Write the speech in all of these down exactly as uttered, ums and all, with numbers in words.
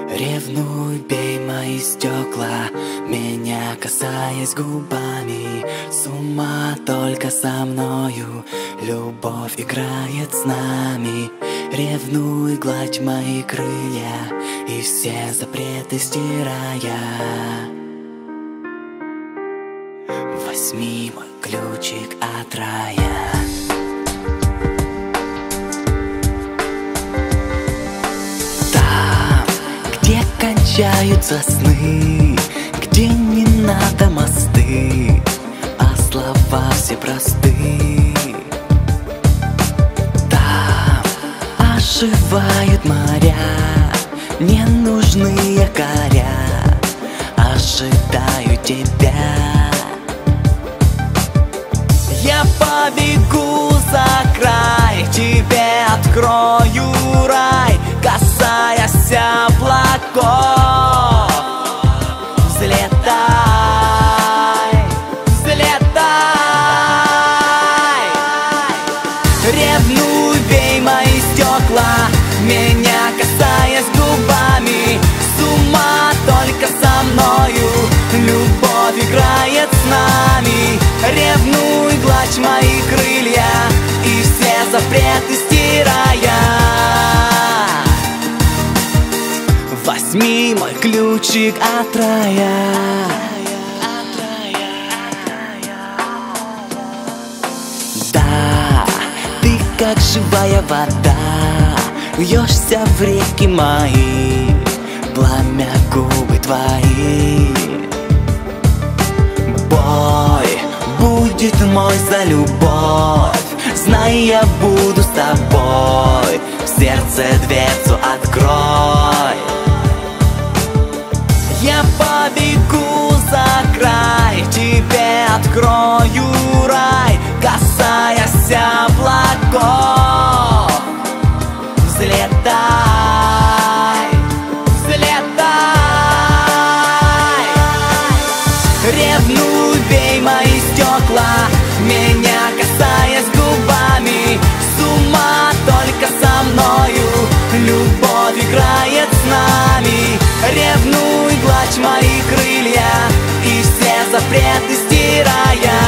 Ревнуй, бей мои стекла, меня касаясь губами. С ума только со мною, любовь играет с нами. Ревнуй, гладь мои крылья и все запреты стирая. Возьми мой ключик от рая. Кончаются сны, где не надо мосты, а слова все просты. Там оживают моря, не нужны якоря, ожидаю тебя. Я побегу за край, тебе открою рай, касаясь облаков. Взлетай, взлетай. Ревнуй, бей мои стекла, меня касаясь губами. С ума только со мною, любовь играет с нами. Ревнуй, гладь мои крылья и все запреты стирая. Возьми мой ключик от рая. Да, ты как живая вода, льешься в реки мои, пламя губы твои. Бой будет мой за любовь, знай, я буду с тобой. В сердце дверцу открой. Я побегу за край, тебе открою рай, касаясь облаков. Взлетай, взлетай. Ревнуй, бей мои стекла, меня касаясь губами. С ума только со мною, любовь играет с нами. Ревнуй, гладь мои крылья и все запреты стирая.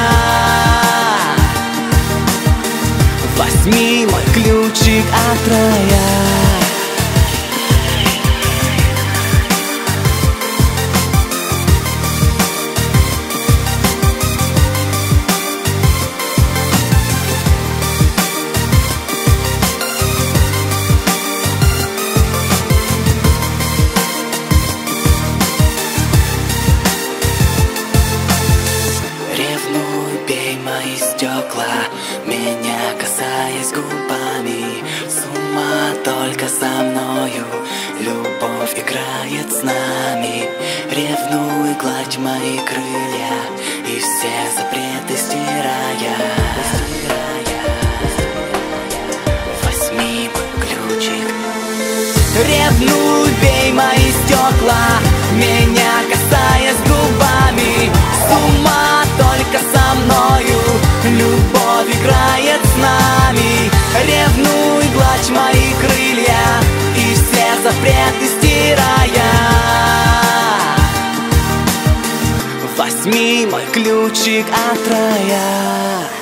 Возьми мой ключик от рая. Мои стекла, меня касаясь губами. С ума только со мною, любовь играет с нами. Ревнуй, гладь мои крылья и все запреты стирая. Возьми мой ключик. Ревнуй, бей мои стекла, меня касаясь губами. С ума только со мною, любовь играет с нами. Ревнуй, гладь мои крылья и все запреты стирая. Возьми мой ключик от рая.